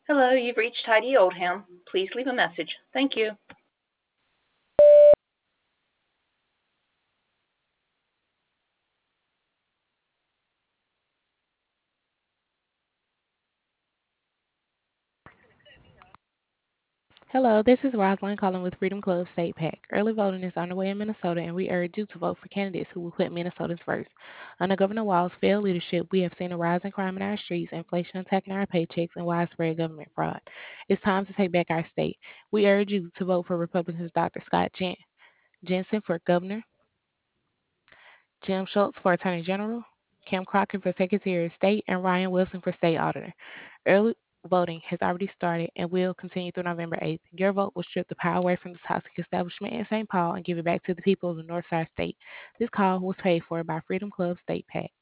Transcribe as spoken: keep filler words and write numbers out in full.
Hello, you've reached Heidi Oldham. Please leave a message. Thank you. Hello, this is Rosalind calling with Freedom Club State PAC. Early voting is underway in Minnesota, and we urge you to vote for candidates who will put Minnesotans first. Under Governor Walz's failed leadership, we have seen a rise in crime in our streets, inflation attacking our paychecks, and widespread government fraud. It's time to take back our state. We urge you to vote for Republicans Doctor Scott Jen- Jensen for governor, Jim Schultz for attorney general, Kim Crockett for secretary of state, and Ryan Wilson for state auditor. Early voting has already started and will continue through November eighth. Your vote will strip the power away from the toxic establishment in Saint Paul and give it back to the people of the Northside State. This call was paid for by Freedom Club State PAC.